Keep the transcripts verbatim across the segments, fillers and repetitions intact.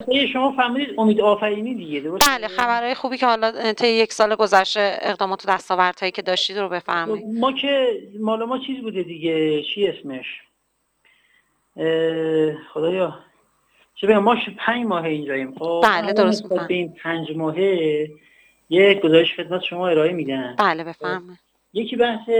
راسته شما فهمیدید امید آفرینی دیگه، درسته؟ بله، خبرهای خوبی که حالا طی یک سال گذشته اقدامات و دستاوردهایی که داشتید رو بفرمایید. ما که مال ما چیز بوده دیگه، چی اسمش؟ خدایا چه بگم، ما پنج ماه اینجاییم. خب بله درست می‌فهمم. به این پنج ماهه یک گزارش خدمت شما ارائه میدن. بله بفرمایید. یکی بحث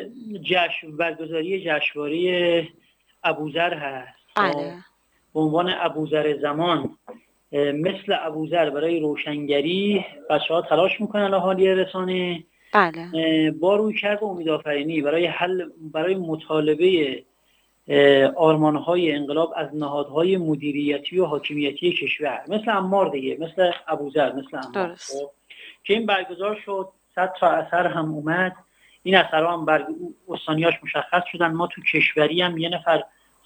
جشن برگزاری جشنواره ابوذر هست. بله. به عنوان ابوذر زمان، مثل ابوذر برای روشنگری بچه‌ها تلاش میکنن اهالی رسانه. بله. با رویکرد امیدآفرینی برای حل برای مطالبه آرمان‌های انقلاب از نهادهای مدیریتی و حاکمیتی کشور، مثل عمار دیگه، مثل ابوذر، مثل عمار که این برگزار شد. صد تا اثر هم اومد. این اثرها هم بر استانیاش مشخص شدن. ما تو کشوری هم یه نفر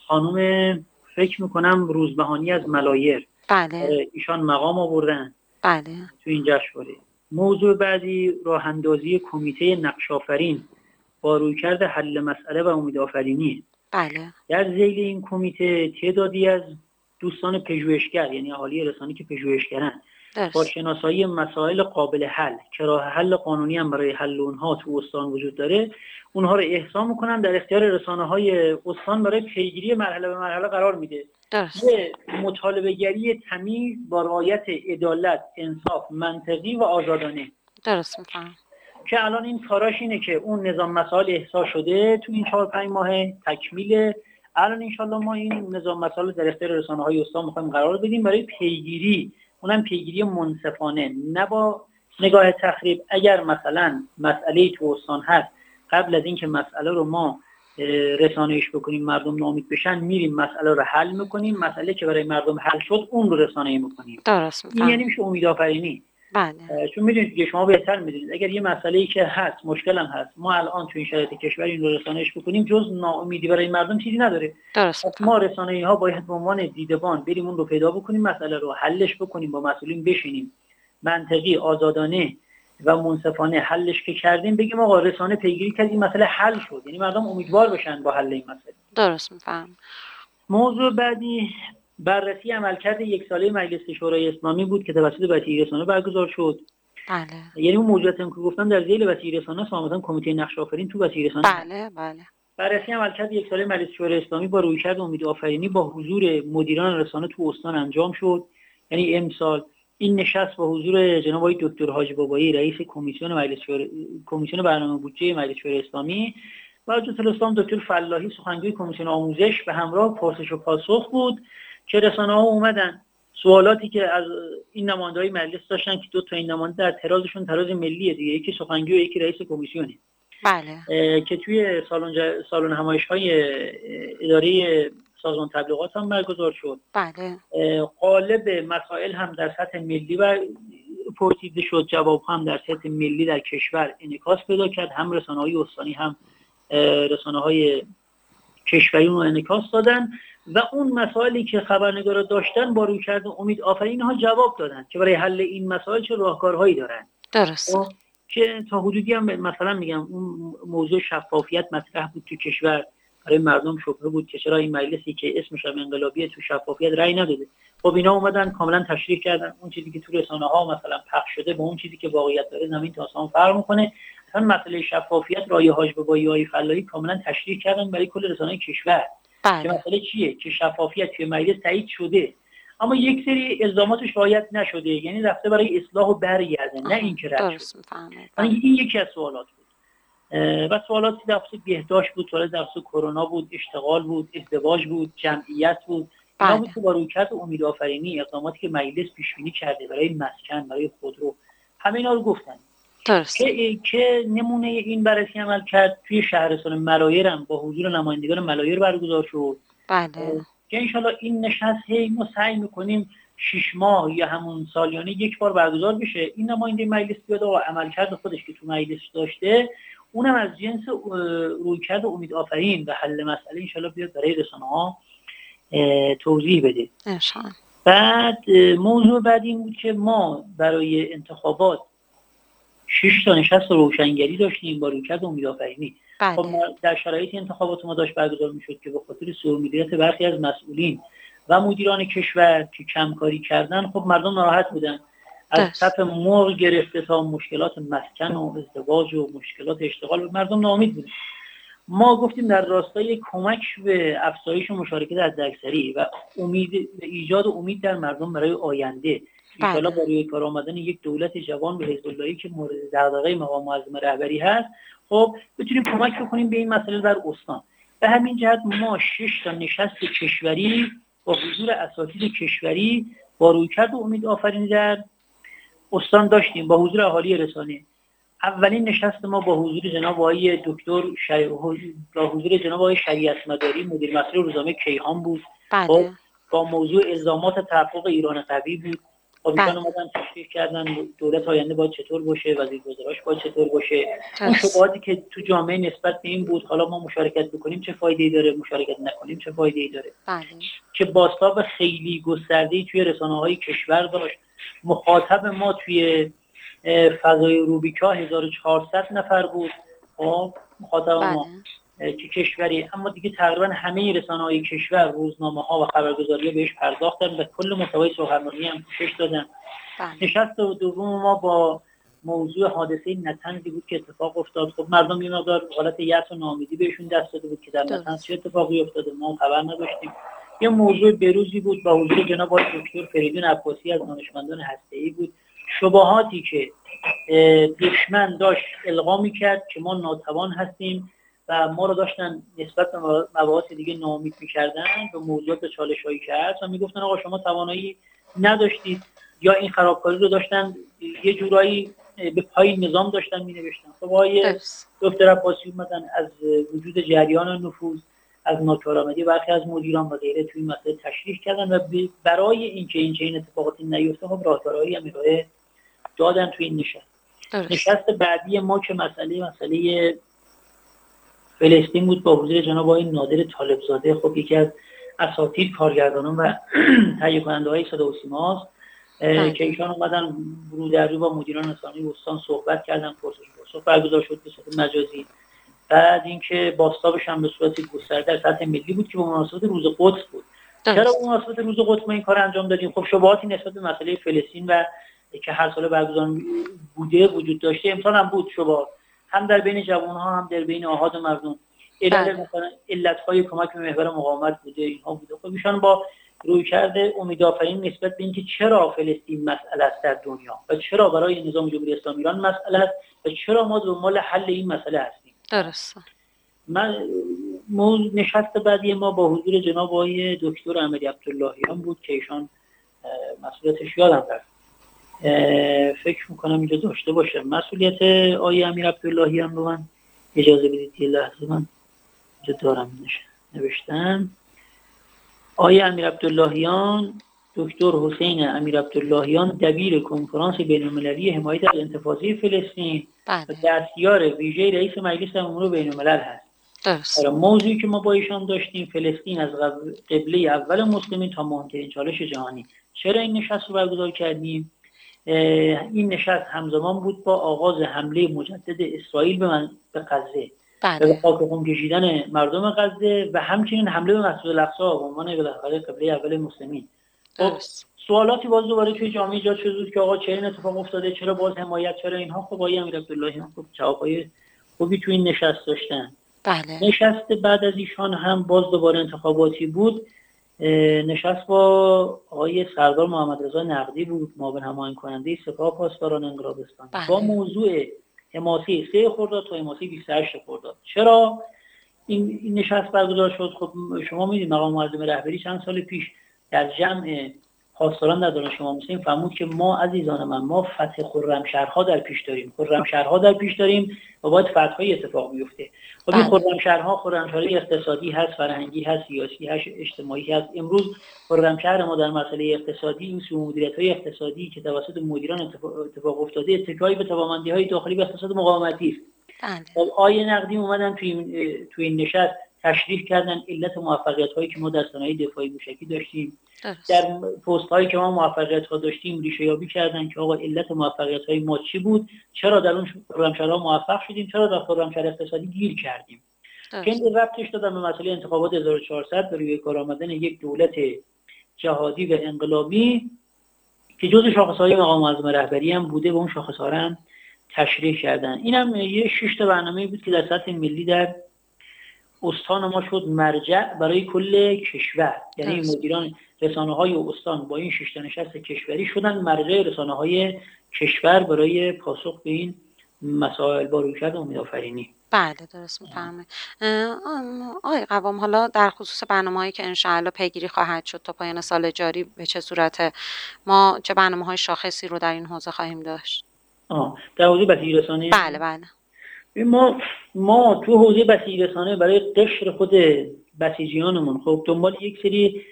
خانم فکر میکنم روزبهانی از ملایر، بله، ایشان مقام آوردن بله تو این جشنواره. موضوع بعدی راه اندازی کمیته نقش‌آفرین با رویکرد حل مسئله و امیدآفرینی. بله. در ذیل این کمیته تعدادی از دوستان پژوهشگر، یعنی اهالی رسانه‌ای که پژوهشگرن، با شناسایی مسائل قابل حل که راه حل قانونی هم برای حل اونها تو استان وجود داره، اونها رو احضار میکنن، در اختیار رسانه‌های استان برای پیگیری مرحله به مرحله قرار میده. یه مطالبه گری تمیز با رعایت عدالت، انصاف، منطقی و آزادانه. درست میفهم. که الان این کاراش اینه که اون نظام مسائل احضار شده تو این چهار پنج ماه تکمیل. الان انشالله ما این نظام مسائل در اختیار رسانه‌های استان می‌خوایم قرار بدیم برای پیگیری، اونم پیگیری منصفانه، نه با نگاه تخریب. اگر مثلا مسئله تو استان هست، قبل از اینکه مسئله رو ما رسانه‌ایش بکنیم مردم ناامید بشن، میریم مسئله رو حل می‌کنیم. مسئله که برای مردم حل شد اون رو رسانه‌ای می‌کنیم. درست این یعنی میشه امیدآفرینی. بله. چون میدونید که شما بهتر میدونید اگر یه مسئله‌ای که هست، مشکل هم هست، ما الان تو این شرایط کشور این رو رسانه‌ایش بکنیم، جز ناامیدی برای مردم چیزی نداره. درست. ما رسانه‌ای‌ها باید به عنوان دیدبان بریم اون رو پیدا بکنیم، مسئله رو حلش بکنیم، با مسئولین بشینیم، منطقی، آزادانه و منصفانه حلش که کردیم، بگیم آقا رسانه پیگیری کرد، این مسئله حل شد، یعنی مردم امیدوار بشن با حل این مسئله. درست میفهم. موضوع بعدی بررسی عملکرد یک ساله مجلس شورای اسلامی بود که توسط وسیع رسانه برگزار شد. بله. یعنی اون موضوعاتی که گفتم در ذیل وسیع رسانه است، مثلا کمیته نقش‌آفرین تو وسیع رسانه. بله بله. بررسی عملکرد یک ساله مجلس شورای اسلامی با رویکرد امیدآفرینی با حضور مدیران رسانه تو استان انجام شد. یعنی امسال این نشست با حضور جناب آقای دکتر حاجی بابایی، رئیس کمیسیون مجلس شورای کمیسیون برنامه بودجه مجلس شورای اسلامی، و حضرت الاسلام دکتر فلاحی سخنگوی کمیسیون آموزش به همراه پرسش و پاسخ بود که رسانه‌ها اومدن سوالاتی که از این نماینده‌های مجلس داشتن، که دو تا این نماینده در ترازشون تراز ملیه دیگه، یکی سخنگوی و یکی رئیس کمیسیونه. بله. که توی سالن ج... سالن همایش‌های اداره سازمان تبلیغات هم برگزار شد. بله. قالب مسائل هم در سطح ملی و پرسیده شد، جواب هم در سطح ملی در کشور انعکاس پیدا کرد. هم رسانه‌های استانی هم رسانه‌های کشوری رو انعکاس دادن و اون مسائلی که خبرنگارا داشتن با رویکرد امید آفرین ها جواب دادن که برای حل این مسائل چه راهکارهایی دارن. درست. که تا حدودی هم مثلا میگم اون موضوع شفافیت مطرح بود تو کشور، برای مردم شبهه بود که چرا این مجلسی که اسمش هم انقلابیه تو شفافیت رأی نداده. خب اینا اومدن کاملا تشریح کردن اون چیزی که تو رسانه‌ها مثلا پخش شده با اون چیزی که واقعیت داره زمین تا آسمون فرق میکنه. مثلا مسئله شفافیت رای حاج بابایی و فلاحی کاملا تشریح کردن برای کل رسانه‌های کشور. بله. که مسئله چیه؟ که شفافیت توی مجلس تایید شده اما یک سری الزاماتش رعایت نشده، یعنی رفته برای اصلاح و برگرده، نه اینکه رد شده. یعنی این یکی از سوالات بود. و سوالاتی در خصوص بهداشت بود، سوالات در خصوص کرونا بود، اشتغال بود، ازدواج بود، جمعیت بود. اینا بود که با رویکرد امیدآفرینی اقداماتی که مجلس پیش بینی کرده برای مسکن، برای خودرو، همه اینا رو گفتن. درست. که که نمونه این بررسی عمل کرد توی شهرستان ملایر هم با حضور نمایندگان ملایر برگزار شد. بله. که انشالله این نشست هی ما سعی میکنیم شش ماه یا همون سالیانه یک بار برگزار بشه. این نماینده مجلس بیاد و عملکرد خودش که تو مجلس داشته اونم از جنس رویکرد امید و حل مسئله انشالله بیاد برای رسانه‌ها توضیح بده. انشالله. بعد موضوع بعدی این بود که ما برای انتخابات شش تا نشست روشنگری داشتیم با رویکرد امیدآفرینی. خب در شرایط انتخابات ما داشت برگزار میشد که به خاطر سوء مدیریت برخی از مسئولین و مدیران کشور که کمکاری کردن، خب مردم ناراحت بودن، از صف مرغ گرفته تا مشکلات مسکن و ازدواج و مشکلات اشتغال مردم ناامید بودن. ما گفتیم در راستای کمک به افزایش مشارکت حداکثری و امید ایجاد امید در مردم برای آینده، ان شاءالله با روی کار آمدن یک دولت جوان به حزب اللهی که مورد دغدغه مقام معظم رهبری هست، خب بتونیم کمک بکنیم به این مسئله در استان. به همین جهت ما شش تا نشست کشوری با حضور اساتید کشوری با رویکرد امید آفرینی در استان داشتیم با حضور اهالی رسانه. اولین نشست ما با حضور جناب آقای دکتر شری... با حضور جناب آقای شریعت مداری مدیر مسئول روزنامه کیهان بود. بله. با موضوع الزامات تحقق ایران قوی بود. آویزان اومدن تشریح کردن دولت آینده باید چطور باشه، وزیر وزراش باید چطور باشه. اون شبهاتی که تو جامعه نسبت به این بود حالا ما مشارکت بکنیم چه فایده‌ای داره، مشارکت نکنیم چه فایده‌ای داره. بله. که بازتاب خیلی گسترده‌ای توی رسانه‌های کشور داشت. مخاطب ما توی فضای روبیکا هزار و چهارصد نفر بود. خب مخاطب بله. ما که کشوری، اما دیگه تقریبا همه رسانه‌های کشور روزنامه‌ها و خبرگزاری‌ها بهش پرداختن و کل محتوای سخنرانی هم پوشش دادن. بله. نشست دوم ما با موضوع حادثه نطنزی بود که اتفاق افتاد. خب مردم یه مقدار حالت یأس و ناامیدی بهشون دست داده بود که در نطنز چه اتفاقی افتاده ما خبر نداشتیم. یه موضوع بروزی بود با حضور جناب آقای دکتر فریدون عباسی از دانشمندان هسته‌ای بود. شبهاتی که دشمن داشت القا می‌کرد که ما ناتوان هستیم و ما رو داشتن نسبت به مباحث دیگه ناامید می‌کردن به موضوعات چالش‌هایی که هست و میگفتن آقا شما توانایی نداشتید یا این خرابکاری رو داشتن یه جورایی به پای نظام داشتن می‌نوشتن. خب آقای دکتر عباسی اومدن از وجود جریان نفوذ، از ناکارآمدی برخی از مدیران و غیره توی این مسئله تشریح کردن و برای اینکه این چنین اتفاقاتی نیفته خب راهکارهایی هم ارائه دادن توی این نشست. درست. نشست بعدی ما که مسئله مسئله فلسطین بود با حضور جناب آقای نادر طالبزاده. خب یکی از اساتید کارگردانان و تهیه کننده‌های صدا و سیما که ایشان اومدن رو در رو با مدیران رسانه‌ای استان صحبت کردن، پرسش پاسخ برگزار شد به صورت مجازی. بعد اینکه باستابش هم به صورت گسترده در سطح ملی بود که به مناسبت روز قدس بود. چرا به مناسبت روز قدس ما این کار انجام دادیم؟ خب شبهاتی نسبت به مسئله فلسطین و که هر سال برگزار بوده وجود داشته، امسال هم بود شبهات هم در بین جوان‌ها هم در بین آحاد مردم. علت مثلا علت‌های کمک به محور مقاومت بوده، اینها بوده. خب ایشان با رویکرد امیدآفرین نسبت به اینکه چرا فلسطین مسئله است در دنیا و چرا برای نظام جمهوری اسلامی ایران مسئله است و چرا ما دنبال حل این مسئله هستیم. درست. من نشست بعدی ما با حضور جناب آقای دکتر احمدی عبداللهیان بود که ایشان مسئولیتش یادم رفت، فکر میکنم اینجا داشته باشه مسئولیت آقای امیر عبداللهیان رو. من اجازه بدید یه لحظه من اینجا دارم نوشتم. آقای امیر عبداللهیان دکتر حسین امیر عبداللهیان دبیر کنفرانس بین‌المللی حمایت از انتفاضه فلسطین و دستیار ویژه رئیس مجلس امور بین‌الملل هست. درست. موضوعی که ما با ایشان داشتیم فلسطین از قبله اول مسلمین تا مهمترین چالش جهانی. چرا این نشست رو برگزار کردیم؟ این نشست همزمان بود با آغاز حمله مجدد اسرائیل به من به غزه و به خاک خون کشیدن مردم غزه و همچنین حمله به مسجد الاقصی به عنوان بالاخره قبله اول مسلمین. خب سوالاتی باز دوباره توی جامعه ایجاد شده که آقا چرا این اتفاق افتاده، چرا باز حمایت، چرا اینها. خب آقای امیر عبداللهیان خب جوابای خوبی توی این نشست داشتن. بله. نشست بعد از ایشان هم باز دوباره انتخاباتی بود. نشست با آقای سردار محمد رضا نقدی بود، معاون هماهنگ کننده سپاه پاسداران انقلاب اسلامی. بله. با موضوع حماسه سه خرداد تا حماسه بیست و هشت خرداد. چرا این, این نشست برگزار شد؟ خب شما میدید مقام معظم رهبری چند سال پیش در جمع پاسداران در دانش امام حسین فرمود که ما عزیزان من ما فتح خرمشهرها در پیش داریم، خرمشهرها در پیش داریم و باید فتح‌های اتفاق بیفته. خب این خرمشهرها خرمشهرهای اقتصادی هست، فرهنگی هست، سیاسی هست، اجتماعی هست. امروز خرمشهر ما در مسئله اقتصادی این سوء مدیریت‌های اقتصادی که توسط مدیران اتفاق افتاده اتکایی به توانمندی‌های داخلی و اقتصاد مقاومتی است. خب آیه نقدی اومدن توی این توی این نشست تشریح کردن علت موفقیت‌هایی که ما در صنایع دفاعی موشکی داشتیم. در پست‌هایی که ما موفقیت‌ها داشتیم ریشه یابی کردن که آقا علت موفقیت‌های ما چی بود، چرا در اون خرمشهرها موفق شدیم، چرا در خرمشهر اقتصادی گیر کردیم. که این ربطش دادن به مسئله انتخابات هزار و چهارصد و روی کار آمدن یک دولت جهادی و انقلابی که جزء شاخص‌های مقام معظم رهبری هم بوده و اون شاخص‌ها رو هم تشریح کردن. اینم یه شش تا برنامه بود که در سطح ملی در استان ما شد مرجع برای کل کشور، یعنی مدیران رسانه‌های استان با این شش تا نشست کشوری شدن مرجع رسانه‌های کشور برای پاسخ به این مسائل با رویکرد امیدآفرینی. بله درست می‌فرمایید. آقای قوام، حالا در خصوص برنامه‌هایی که انشاءالله پیگیری خواهد شد تا پایان سال جاری به چه صورت، ما چه برنامه‌های شاخصی رو در این حوزه خواهیم داشت؟ آه در حوزه بسیج‌رسانی؟ بله بله. ما ما تو حوزه بسیج‌رسانی برای قشر خود بسیجیانمون خب دنبال یک سری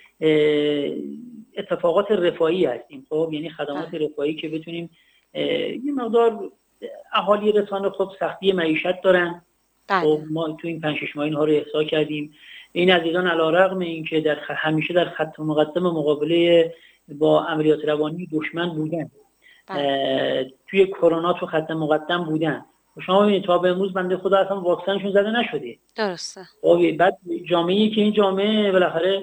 اتفاقات رفاهی هستیم، خب یعنی خدمات رفاهی که بتونیم یه مقدار اهالی رسانه خب سختی معیشت دارن. خب ما تو این پنج شش ماه اینها رو احصا کردیم. این عزیزان علیرغم اینکه در خ... همیشه در خط مقدم مقابله با عملیات روانی دشمن بودن، توی کرونا تو خط مقدم بودن. شما ببینید تا به امروز بنده خدا اصلا واکسنشون زده نشده. درسته. بعد جامعه‌ای که این جامعه بالاخره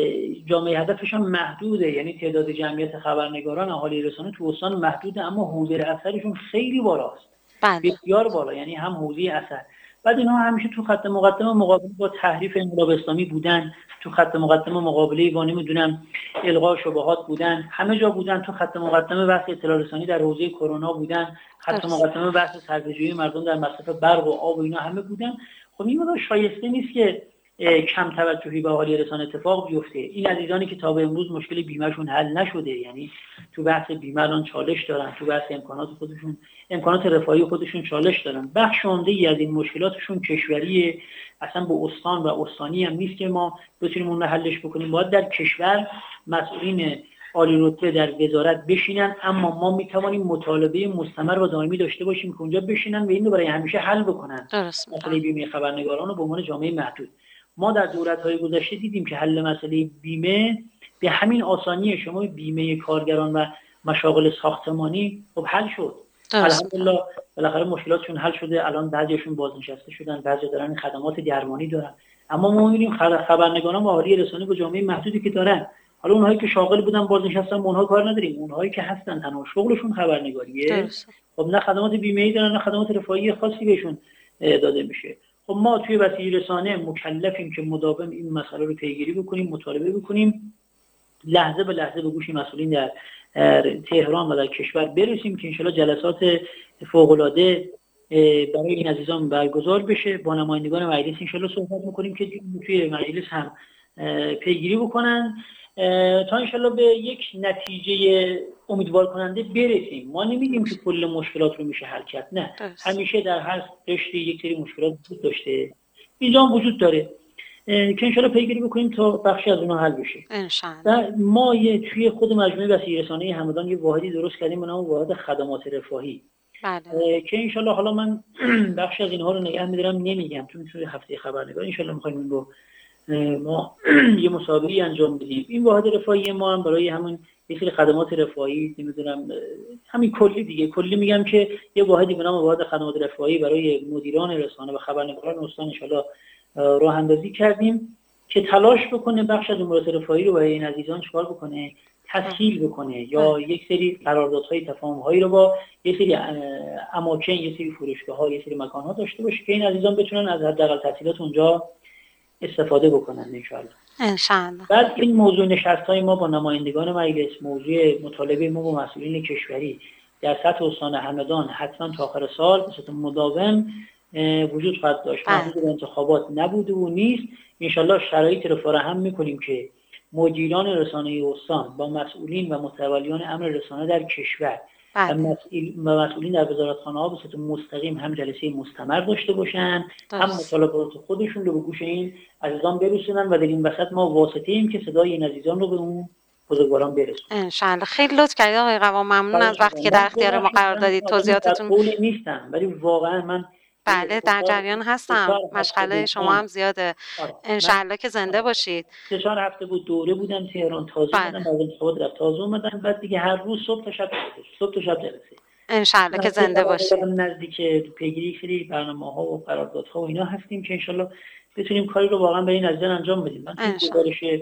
جامعه هدفش هم محدوده، یعنی تعداد جمعیت خبرنگاران اهالی رسانه تو استان محدوده، اما حوزه اثرشون خیلی بالاست. بله. بسیار بالا، یعنی هم حوزه اثر. بعد اینها همیشه تو خط مقدم مقابله با تحریف انقلاب اسلامی بودن، تو خط مقدم مقابله با نمیدونم الغا شبهات بودن، همه جا بودن. تو خط مقدم بحث اطلاع رسانی در حوزه کرونا بودن، خط مقدم بحث صرفه‌جویی مردم در مصرف برق و آب و اینا همه بودن. خب این مقدار شایسته نیست که کم توجهی به اهالی رسانه اتفاق بیفته. این عزیزانی که تا به امروز مشکل بیمهشون حل نشده، یعنی تو بحث بیمه الان چالش دارن، تو بحث امکانات خودشون، امکانات رفاهی خودشون چالش دارن. بخش عمده‌ای از این مشکلاتشون کشوریه، اصلا به استان و استانی هم نیست که ما بتونیم اون رو حلش بکنیم. باید در کشور مسئولین عالی رتبه در وزارت بشینن، اما ما میتوانیم مطالبه مستمر و دائمی داشته باشیم که اونجا بشینن و اینو برای همیشه حل بکنن. مسئله بیمه خبرنگاران رو به عنوان جامعه محدود. ما در دولت‌های گذشته دیدیم که حل مسئله بیمه به همین آسانی، شما بیمه کارگران و مشاغل ساختمانی خب حل شد. الحمدلله بالاخره مشکلاتشون حل شده. الان بعضیشون بازنشسته شدن، بعضی دارن خدمات درمانی دارن. اما ما می‌بینیم خبرنگاران و اهالی رسانه با جامعه محدودی که دارن، حالا اونهایی که شاغل بودن بازنشستن، اونها کار نداریم. اونهایی که هستن تنها شغلشون خبرنگاریه، خب نه خدمات بیمه‌ای دارن نه خدمات رفاهی خاصی بهشون داده میشه. خب ما توی بسیج رسانه مکلفیم که مداوم این مسئله رو پیگیری بکنیم، مطالبه بکنیم، لحظه به لحظه به گوش مسئولین در تهران و در کشور برسیم که انشالله جلسات فوق‌العاده برای این عزیزان برگزار بشه. با نمایندگان مجلس انشالله صحبت میکنیم که توی مجلس هم پیگیری بکنن تا انشالله به یک نتیجه امیدوار کننده برسیم. ما نمیگیم که کل مشکلات رو میشه حل کرد، نه. همیشه در هر قشری یک سری مشکلات وجود داشته، اینجا هم وجود داره که انشالله پیگیری بکنیم تا بخشی از اونها حل بشه. انشالله. ما یه توی خود مجموعه بسیج رسانه همدان یه واحدی درست کردیم به نام واحد خدمات رفاهی. بله. که انشالله حالا من بخشی از اینها رو نگه می‌دارم نمیگم، چون توی هفته خبرنگار انشالله می‌خوایم این رو ما یه مسابقه انجام بدیم. این واحد رفاهی ما هم برای همون یه سری خدمات رفاهی، نمیدونم همین کلی دیگه، کلی میگم که یه واحدی به نام واحد خدمات رفاهی برای مدیران رسانه و خبرنگاران استان انشالله راه اندازی کردیم که تلاش بکنه بخش از امورات رفاهی رو برای این عزیزان چکار بکنه، تسهیل بکنه، یا یک سری قراردادهای تفاهم‌هایی رو با یه سری اماکن، یه سری فروشگاه‌ها، یه سری مکان‌ها داشته باشه که این عزیزان بتونن از حداقل تسهیلات اونجا استفاده بکنن انشاءالله. انشاءالله. بعد این موضوع نشست‌های ما با نمایندگان مجلس، موضوع مطالبه ما با مسئولین کشوری در سطح استان همدان حتما تا آخر سال به صورت مداوم وجود خواهد داشت. محدود به انتخابات نبوده و نیست. انشالله شرایطی رو فراهم می‌کنیم که مدیران رسانه استان با مسئولین و متولیان امر رسانه در کشور و مسئولین در وزارتخانه‌ها به صورت مستقیم هم جلسه مستمر داشته باشن، هم مطالبات خودشون رو به گوش این عزیزان برسونن و در این وسط ما واسطه ایم که صدای این عزیزان رو به اون بزرگواران برسونن. انشالله. خیلی لطف کردید آقای قوام، ممنون از وقتی که در اختیار ما قرار دادید. توضیحاتتون قولی نیستم ولی واقعا من بله در جریان هستم، مشغله شما هم زیاده. انشالله که زنده باشید. سه چهار هفته بود دوره بودم تهران، تازه اومدم، بعد انتخابات رفت تازه اومدم، بعد دیگه هر روز صبح تا شب جلسه، صبح تا شب جلسه. انشالله که زنده باشید. نزدیک پیگیری سری برنامه‌ها و قراردادها و اینا هستیم که انشالله بتونیم کاری رو واقعا به این عزیزان انجام بدیم. من تو گزارش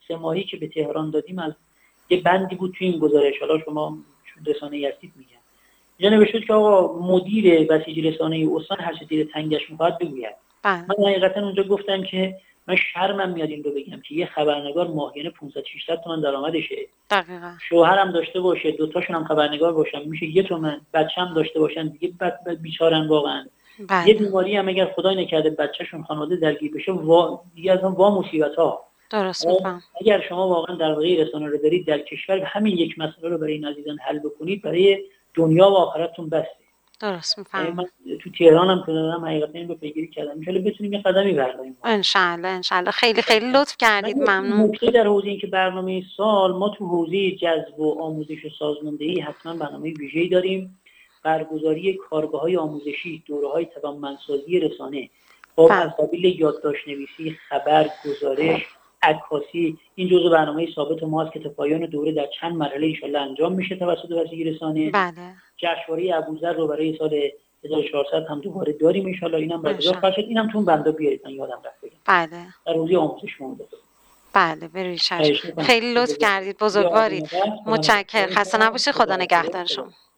سه ماهی که به تهران دادیم از یه بندی بود توی این گزارش، حالا شما چون رسانه‌ای هستید میگم، اینجا نوشته که آقا مدیر بسیج رسانه استان هر چه دیر تنگش میخواد بگوید. من حقیقتا اونجا گفتم که من شرمم میاد این رو بگم که یه خبرنگار ماهیانه پانصد ششصد تومن درآمدشه، دقیقاً شوهرم داشته باشه، دوتاشون هم خبرنگار باشن میشه یه تومن، بچه‌م داشته باشن دیگه بعد بیچارن واقعا. بله. یه بیماری هم اگر خدای نکرده بچه‌شون خانواده درگیر بشه وا دیگه از اون وا مصیبت‌ها. درست میفهم. اگر شما واقعا در واقع رسانه رو دارید در کشور همین یک مسئله رو برای این عزیزان حل بکنید، برای دنیا و آخرتتون بسته. درست میفهم. من تو تهران هم که دارم حقیقتا این رو پیگیری کردم، ان شاءالله بتونیم یه قدمی برداریم. ان شاء الله ان شاء الله. خیلی خیلی لطف کردید، ممنون. نکته در حوزه این که برنامه سال ما تو حوزه جذب و آموزش و سازماندهی حتما برنامه ویژه‌ای داریم. برگزاری کارگاه‌های آموزشی، دوره‌های توانمندسازی رسانه با از قبیل یادداشت‌نویسی، خبر، گزارش، عکاسی، این جزء برنامه ثابت ماست که تا پایان دوره در چند مرحله ان شاءالله انجام میشه توسط بسیج رسانه. بله. جشنواره ابوذر رو برای سال هزار و چهارصد هم دوباره داریم ان شاءالله، اینم برگزار خواهد شد. اینم تو بنده بیارید، من یادم رفت بگم. بله. در حوزه آموزش مونده. بله بروی چشم. خیلی لطف کردید، بزرگوارید. متشکرم. خسته نباشید. خدا نگهدار شما.